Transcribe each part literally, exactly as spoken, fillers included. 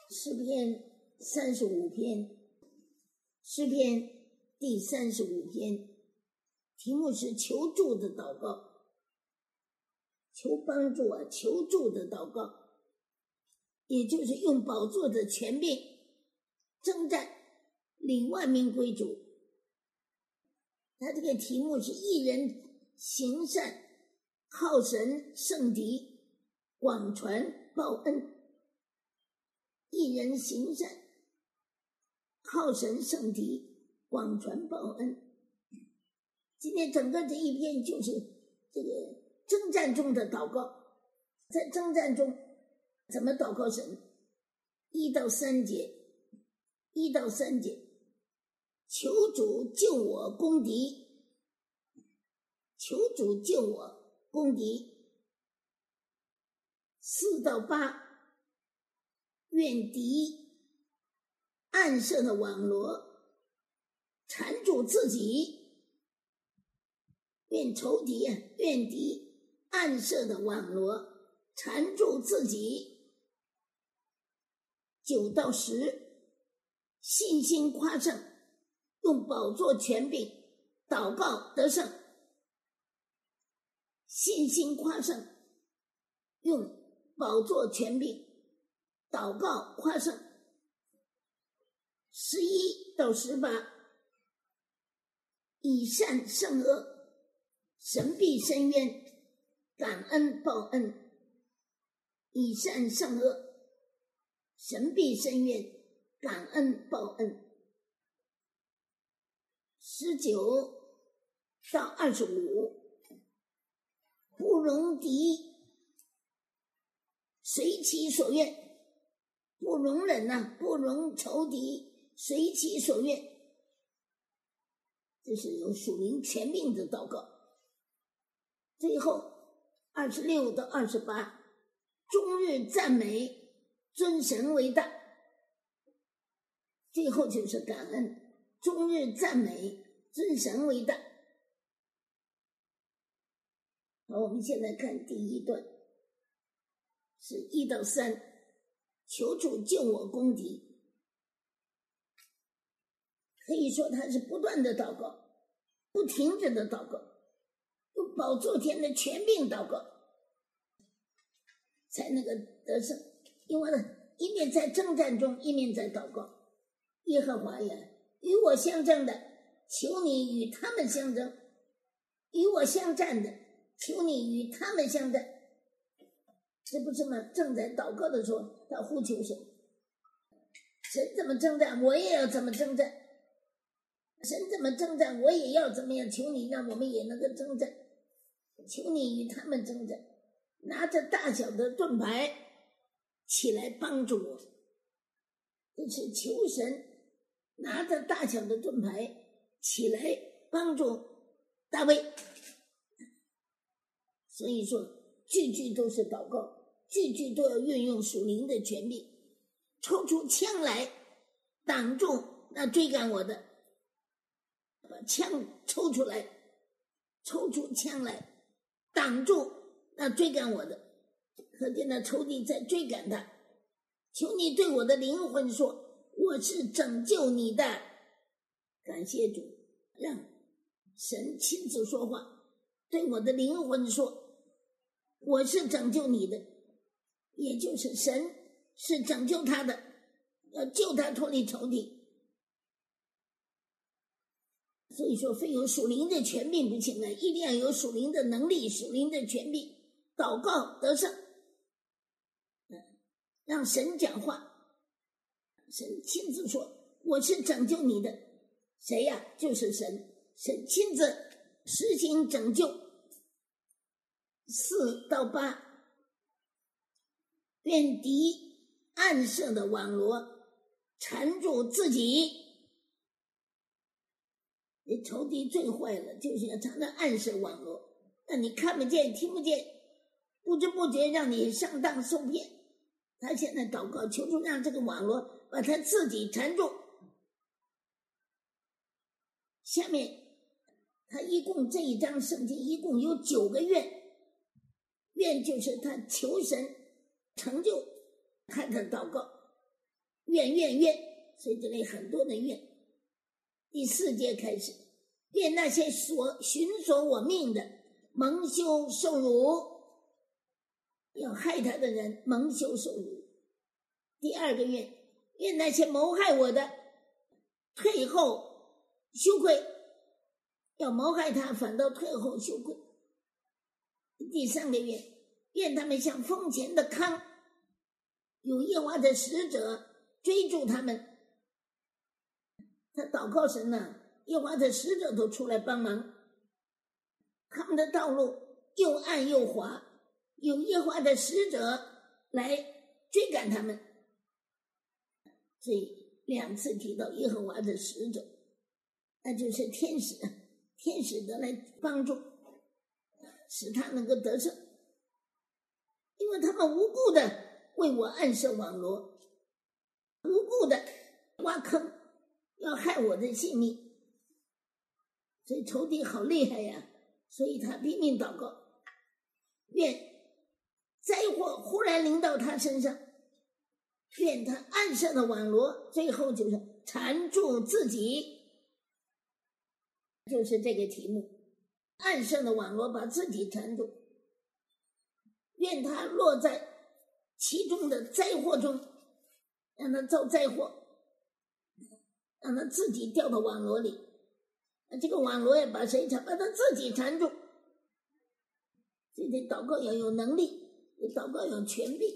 诗篇三十五篇，诗篇第三十五篇，题目是求助的祷告，求帮助啊，求助的祷告，也就是用宝座的权柄征战，领万民归主。他这个题目是一人行善，靠神胜敌，广传报恩。一人行善，靠神胜敌，广传报恩。今天整个这一篇就是这个征战中的祷告，在征战中怎么祷告神？一到三节，一到三节，求主救我攻敌，求主救我攻敌。四到八，愿敌暗设的网罗缠住自己，愿仇敌啊，愿敌暗设的网罗缠住自己。九到十，信心夸胜，用宝座权柄祷告得胜。信心夸胜，用宝座权柄祷告夸胜。十一到十八，以善胜恶，神必伸冤，感恩报恩。以善胜恶，神必伸冤，感恩报恩。十九到二十五，不容敌随其所愿，不容忍呐、啊，不容仇敌随其所愿。这是有属灵权柄的祷告。最后二十六到二十八，终日赞美，尊神为大。最后就是感恩，终日赞美，尊神为大。好，我们现在看第一段，是一到三，求主救我攻敌。可以说他是不断的祷告，不停止的祷告，用宝座天的权柄祷告，才能够得胜。因为呢，一面在征战中，一面在祷告。耶和华呀，与我相争的，求你与他们相争；与我相战的，求你与他们相战。这不是吗？正在祷告的时候，他呼求神，神怎么征战，我也要怎么征战；神怎么征战，我也要怎么样。求你让我们也能够征战，求你与他们征战。拿着大小的盾牌起来帮助我，这是求神拿着大小的盾牌起来帮助大卫。所以说句句都是祷告，句句都要运用属灵的权柄，抽出枪来挡住那追赶我的，把枪抽出来，抽出枪来挡住那追赶我的。可见那仇敌在追赶他。求你对我的灵魂说，我是拯救你的。感谢主，让神亲自说话，对我的灵魂说，我是拯救你的。也就是神是拯救他的，要救他脱离仇敌。所以说非有属灵的权柄不行啊，一定要有属灵的能力，属灵的权柄，祷告得胜，让神讲话。神亲自说，我是拯救你的。谁呀、啊？就是神，神亲自实行拯救。四到八，愿敌暗设的网罗缠住自己。你仇敌最坏了，就是要常常暗设网罗，让你看不见听不见，不知不觉让你上当受骗。他现在祷告，求主让这个网罗把他自己缠住。下面他一共这一章圣经一共有九个愿，愿就是他求神成就他的祷告。 愿愿愿，所以这里很多的愿。第四节开始，愿那些所寻索我命的蒙羞受辱，要害他的人蒙羞受辱。第二个愿，愿那些谋害我的退后羞愧，要谋害他反倒退后羞愧。第三个愿，愿他们像风前的糠，有耶和华的使者追逐他们。他祷告神呢，耶和华的使者都出来帮忙，他们的道路又暗又滑，有耶和华的使者来追赶他们。所以两次提到耶和华的使者，那就是天使，天使的来帮助，使他能够得胜，因为他们无故的为我暗设网罗，无故的挖坑，要害我的性命。所以仇敌好厉害呀，所以他拼命祷告，愿灾祸忽然临到他身上，愿他暗设的网罗最后就是缠住自己，就是这个题目，暗设的网罗把自己缠住，愿他落在其中的灾祸中，让他遭灾祸，让他自己掉到网罗里，这个网罗也把谁缠？把他自己缠住。所以祷告要有能力，祷告要有权柄。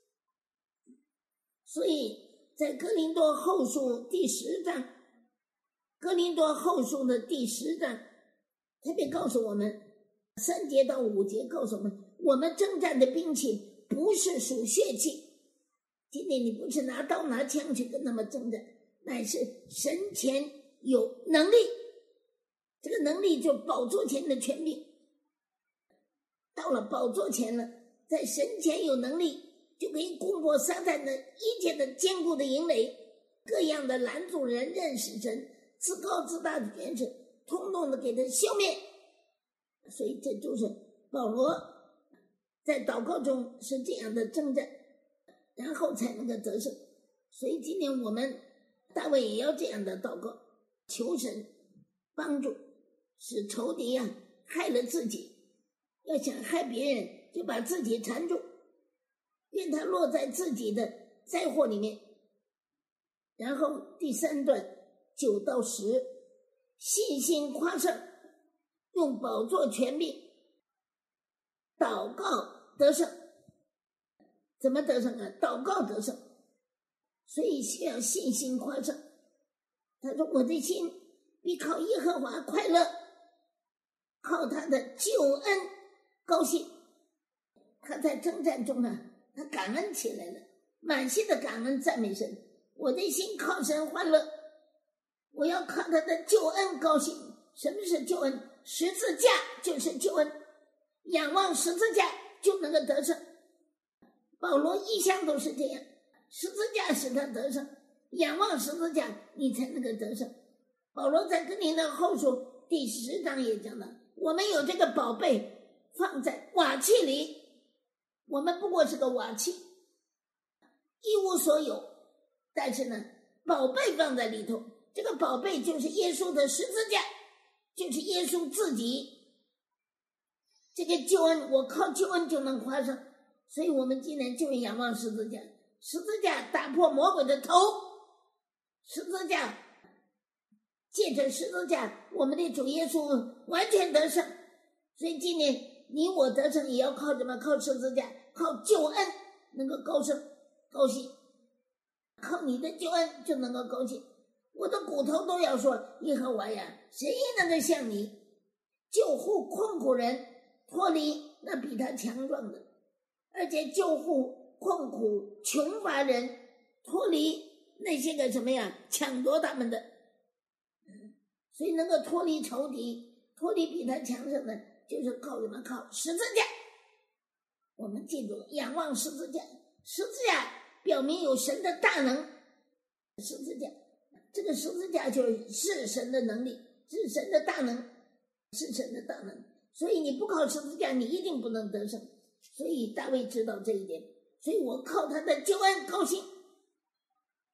所以在哥林多后书第十章，哥林多后书的第十章特别告诉我们，三节到五节告诉我们，我们征战的兵器不是属血气。今天你不是拿刀拿枪去跟他们征战，乃是神前有能力，这个能力就宝座前的权柄。到了宝座前了，在神前有能力，就可以攻破撒旦的一切的坚固的营垒，各样的拦阻人认识神、自高自大的权势，通通的给他消灭。所以这就是保罗在祷告中是这样的征战，然后才能够得胜。所以今天我们大卫也要这样的祷告，求神帮助，使仇敌啊害了自己，要想害别人就把自己缠住，愿他落在自己的灾祸里面。然后第三段九到十，信心夸胜，用宝座权柄，祷告得胜。怎么得胜啊？祷告得胜。所以需要信心夸胜。他说我的心必靠耶和华快乐，靠他的救恩高兴。他在征战中啊，他感恩起来了，满心的感恩赞美神。我的心靠神欢乐，我要靠他的救恩高兴。什么是救恩？十字架就是救恩，仰望十字架就能够得胜。保罗一向都是这样，十字架使他得胜，仰望十字架你才能够得胜。保罗在哥林多后书第十章也讲了，我们有这个宝贝放在瓦器里，我们不过是个瓦器，一无所有，但是呢宝贝放在里头，这个宝贝就是耶稣的十字架，就是耶稣自己。这个救恩，我靠救恩就能夸胜。所以我们今天就仰望十字架，十字架打破魔鬼的头，十字架借着十字架我们的主耶稣完全得胜。所以今年你我得胜也要靠什么？靠十字架，靠救恩能够高升高兴，靠你的救恩就能够高兴。我的骨头都要说耶和华呀，谁能够像你救护困苦人，脱离那比他强壮的，而且救护困苦穷乏人，脱离那些个什么呀抢夺他们的。所以能够脱离仇敌，脱离比他强盛的，就是靠什么？靠十字架。我们记住了，仰望十字架，十字架表明有神的大能。十字架，这个十字架就是神的能力，是神的大能，是神的大能。所以你不靠十字架，你一定不能得胜。所以大卫知道这一点，所以我靠他的救恩高兴。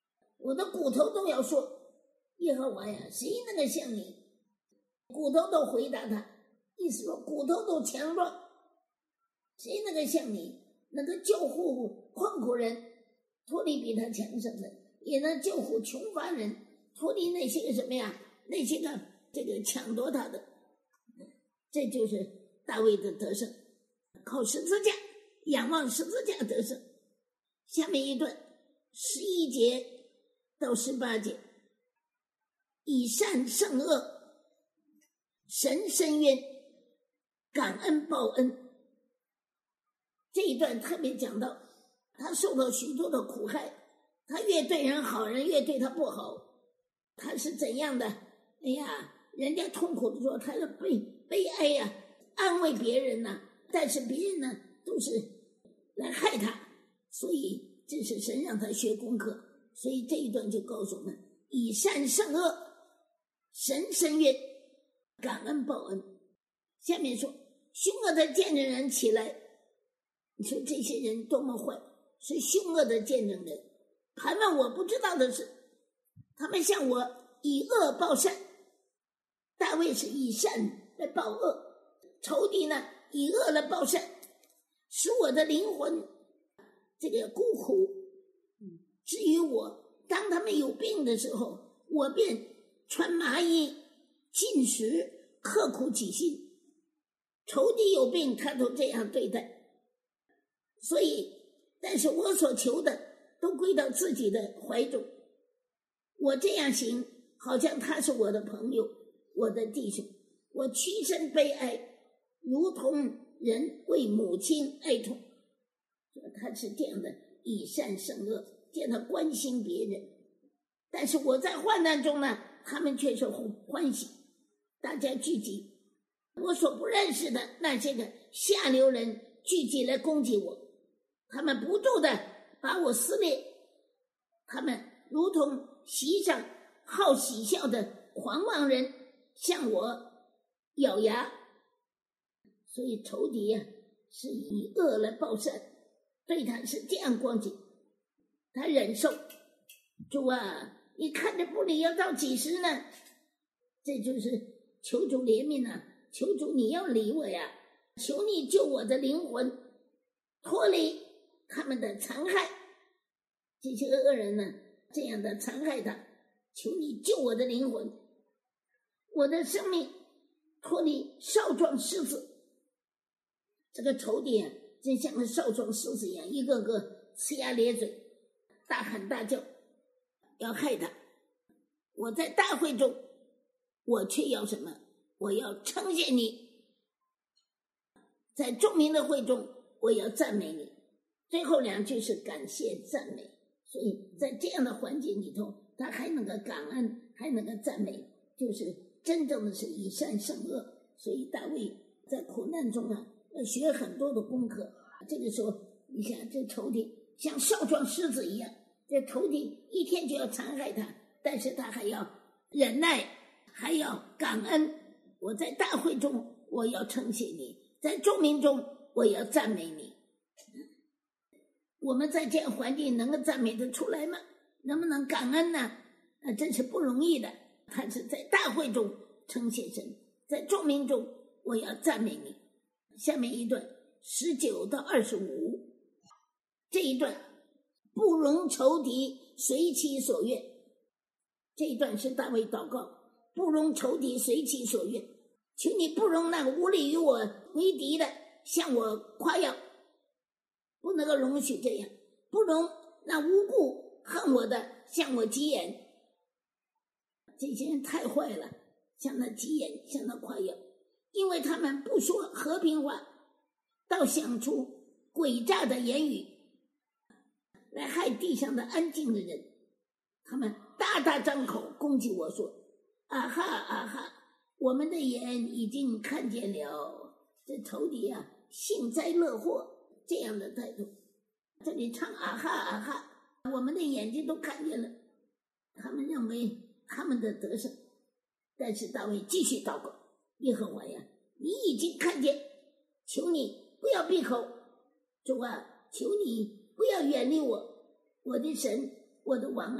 我的骨头都要说，耶和华呀，谁能够像你？骨头都回答他，意思说骨头都强壮，谁能够像你，能够救护困苦人，脱离比他强盛的，也能救护穷乏人，脱离那些个什么呀，那些个这个抢夺他的。这就是大卫的得胜，靠十字架，仰望十字架得胜。下面一段十一节到十八节，以善胜恶，神伸冤，感恩报恩。这一段特别讲到他受到许多的苦害，他越对人好，人越对他不好，他是怎样的？哎呀，人家痛苦的时候他是悲悲哀呀、啊，安慰别人呢、啊，但是别人呢都是来害他，所以这是神让他学功课。所以这一段就告诉我们，以善胜恶，神伸冤，感恩报恩。下面说，凶恶的见证人起来，你说这些人多么坏，是凶恶的见证人，盘问我不知道的事，他们向我以恶报善。大卫是以善来报恶，仇敌呢以恶来报善，使我的灵魂这个孤苦。至于我，当他们有病的时候，我便穿麻衣，进食，刻苦己心。仇敌有病，他都这样对待。所以，但是我所求的都归到自己的怀中。我这样行，好像他是我的朋友，我的弟兄。我屈身悲哀，如同人为母亲哀痛。他是这样的，以善胜恶，见他关心别人。但是我在患难中呢，他们却是欢喜。大家聚集，我所不认识的那些个下流人聚集来攻击我，他们不住的把我撕裂，他们如同席上好喜笑的狂妄人，向我咬牙。所以仇敌呀、啊，是以恶来报善，对他是这样光景，他忍受。主啊，你看着不理要到几时呢？这就是求主怜悯啊，求主你要理我呀，求你救我的灵魂，脱离他们的残害。这些恶人呢，这样的残害他，求你救我的灵魂，我的生命脱离少壮狮子。这个仇敌啊，真像个少壮狮子一样，一个个呲牙咧嘴，大喊大叫，要害他。我在大会中，我却要什么？我要称谢你。在众民的会中，我要赞美你。最后两句是感谢赞美。所以在这样的环境里头，他还能够感恩，还能够赞美，就是真正的是以善胜恶。所以大卫在苦难中啊，要学很多的功课。这个时候你想，这仇敌像少壮狮子一样，这仇敌一天就要残害他，但是他还要忍耐，还要感恩。我在大会中我要称谢你，在众民中我要赞美你。我们在这样环境能够赞美得出来吗？能不能感恩呢？那真是不容易的。他是在大会中称谢神，在众民中我要赞美你。下面一段十九到二十五，这一段不容仇敌随其所愿。这一段是大卫祷告，不容仇敌随其所愿，求你不容那个无力与我为敌的向我夸耀，不能够容许这样，不容那无故恨我的向我急言。这些人太坏了，向他急言，向他夸耀，因为他们不说和平话，倒想出诡诈的言语来害地上的安静的人。他们大大张口攻击我说，啊哈啊哈，我们的眼已经看见了。这仇敌啊，幸灾乐祸，这样的态度。这里唱啊哈啊哈，我们的眼睛都看见了。他们认为他们的得胜，但是大卫继续祷告，耶和华呀，你已经看见，求你不要闭口。主啊，求你不要远离我，我的神，我的王啊，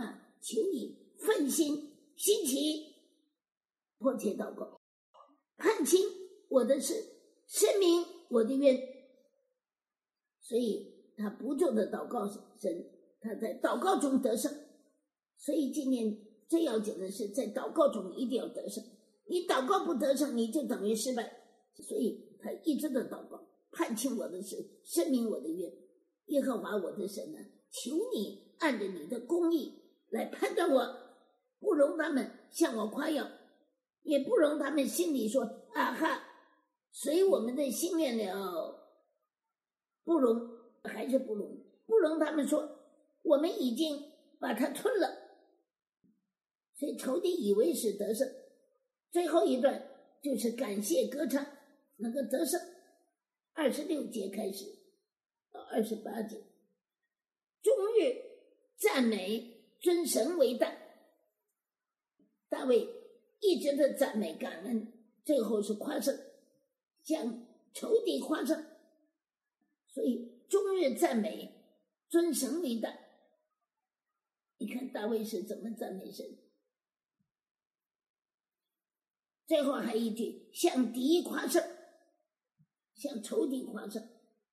求你奋心兴起，迫切祷告，判清我的事，申明我的冤。所以他不住的祷告神，他在祷告中得胜。所以今年最要紧的是在祷告中一定要得胜，你祷告不得胜，你就等于失败。所以他一直的祷告，判清我的事，申明我的冤。耶和华我的神啊，求你按着你的公义来判断我，不容他们向我夸耀，也不容他们心里说啊哈，随我们的心愿了，不容，还是不容，不容他们说我们已经把它吞了。所以仇敌以为是得胜。最后一段就是感谢歌唱能够得胜，二十六节开始到二十八节，终日赞美尊神为大。大卫一直的赞美感恩，最后是夸胜，向仇敌夸胜。所以终日赞美尊神为大。你看大卫是怎么赞美神？最后还一句，向敌夸胜，向仇敌夸胜。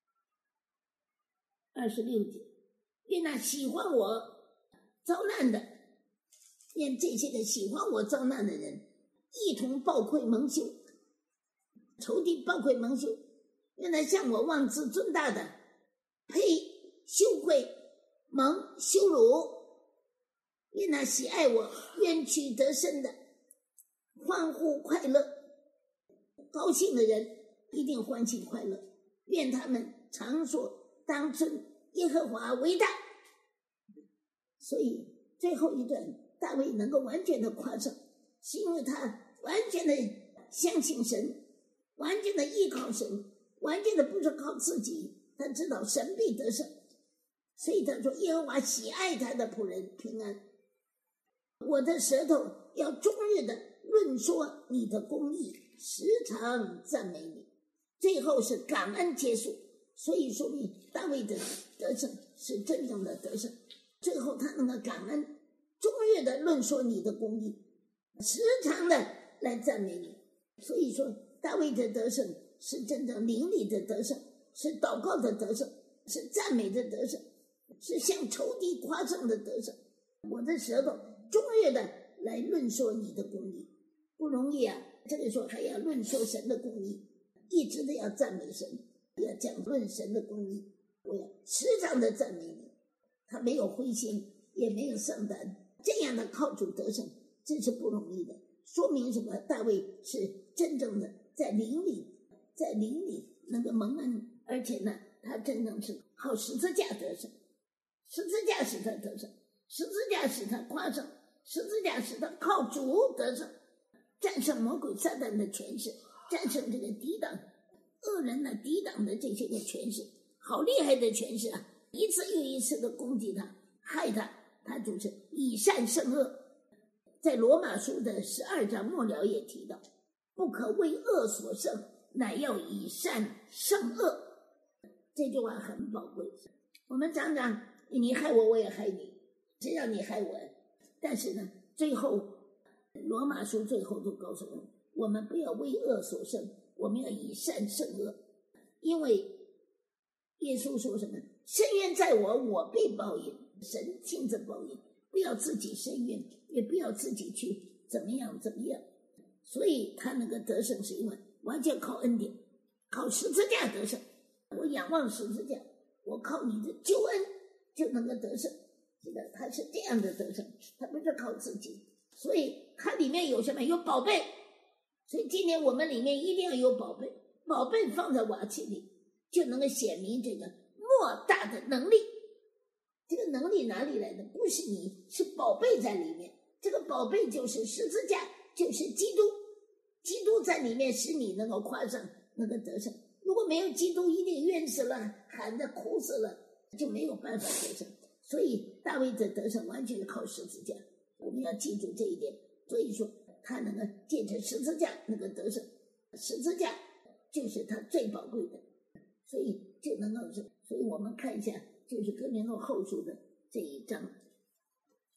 二十六节，愿那喜欢我遭难的，愿这些个喜欢我遭难的人一同抱愧蒙羞，仇敌抱愧蒙羞。愿那向我妄自尊大的呸，羞愧蒙羞辱。愿那喜爱我冤屈得胜的欢呼快乐，高兴的人一定欢喜快乐。愿他们常说当尊耶和华为大。所以最后一段大卫能够完全的夸胜，是因为他完全的相信神，完全的依靠神，完全的不是靠自己，他知道神必得胜。所以他说耶和华喜爱他的仆人平安。我的舌头要终日的论说你的公义，时常赞美你。最后是感恩结束。所以说明大卫的得胜是真正的得胜。最后他能够感恩，终日的论说你的公义，时常的来赞美你。所以说大卫的得胜是真正灵里的得胜，是祷告的得胜，是赞美的得胜，是向仇敌夸胜的得胜。我的舌头终日的来论说你的公义，不容易啊。这个时候还要论说神的公义，一直的要赞美神，要讲论神的公义。我要时常的赞美你。他没有灰心，也没有丧胆，这样的靠主得胜，这是不容易的。说明什么？大卫是真正的在灵里，在灵里能够蒙恩，而且呢，他真正是靠十字架得胜。十字架使他得胜，十字架使他夸胜，十字架使他靠主得胜，战胜魔鬼撒旦的权势，战胜这个抵挡恶人的抵挡的这些个权势，好厉害的权势啊！一次又一次的攻击他，害他，他就是以善胜恶。在罗马书的十二章末了也提到，不可为恶所胜，乃要以善胜恶。这句话很宝贵。我们常常你害我，我也害你，谁让你害我？但是呢，最后罗马书最后都告诉我们，我们不要为恶所胜，我们要以善胜恶。因为耶稣说什么？深渊在我，我必报应。神亲自报应，不要自己深渊，也不要自己去怎么样怎么样。所以他能够得胜，是因为完全靠恩典，靠十字架得胜。我仰望十字架，我靠你的救恩就能够得胜。这个他是这样的得胜，他不是靠自己。所以它里面有什么？有宝贝。所以今年我们里面一定要有宝贝，宝贝放在瓦器里，就能够显明这个莫大的能力。这个能力哪里来的？不是你，是宝贝在里面。这个宝贝就是十字架，就是基督。基督在里面使你能够夸胜，能够得胜。如果没有基督，一定冤死了，喊得哭死了，就没有办法得胜。所以大卫的得胜完全是靠十字架，我们要记住这一点。所以说他能够借着十字架能够得胜，十字架就是他最宝贵的，所以就能够是。所以我们看一下，就是哥林多后书的这一章。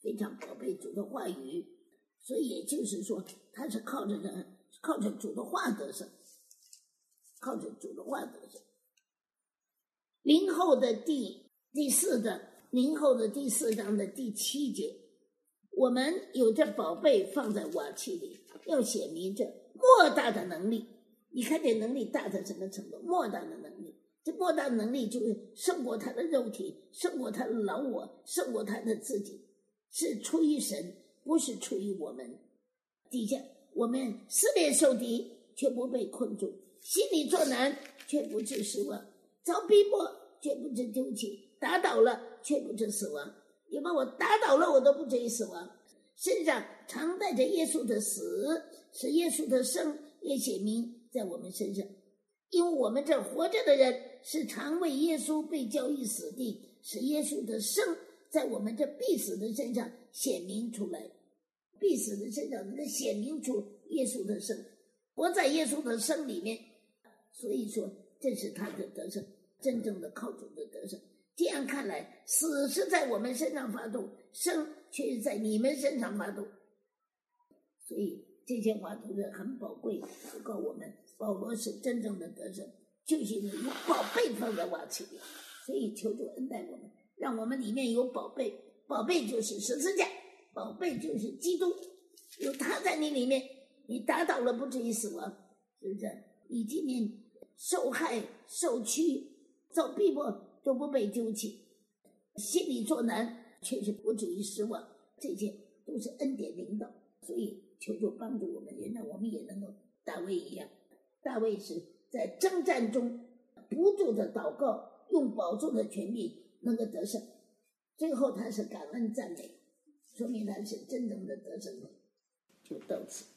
非常宝贝主的话语，所以也就是说，他是靠着呢，靠着主的话得胜，靠着主的话得胜。林后的第第四的林后的第四章的第七节，我们有这宝贝放在瓦器里，要显明这莫大的能力。你看这能力大到什么程度？莫大的能力，这莫大的能力就是胜过他的肉体，胜过他的老我，胜过他的自己，是出于神，不是出于我们。底下我们四面受敌，却不被困住，心里作难，却不致失望，遭逼迫，却不致丢弃，打倒了，却不致死亡。你把我打倒了，我都不至于死亡。身上常带着耶稣的死，使耶稣的生也显明在我们身上。因为我们这活着的人是常为耶稣被交于死地，使耶稣的生在我们这必死的身上显明出来，必死的身上能显明出耶稣的生，活在耶稣的生里面。所以说这是他的得胜，真正的靠主的得胜。这样看来，死是在我们身上发动，生却是在你们身上发动。所以这些话都是很宝贵，都告我们保罗是真正的得胜，就是因为有宝贝放在瓦器里。所以求主恩待我们，让我们里面有宝贝，宝贝就是十字架，宝贝就是基督，有他在你里面，你打倒了不至于死亡，是不是？你今天受害受屈遭逼迫都不被丢弃，心里作难却是不至于失望，这些都是恩典领导。所以求主帮助我们，也让我们也能够大卫一样。大卫是在征战中不住的祷告，用宝座的权柄能够得胜，最后他是感恩赞美，说明他是真正的得胜者。就到此。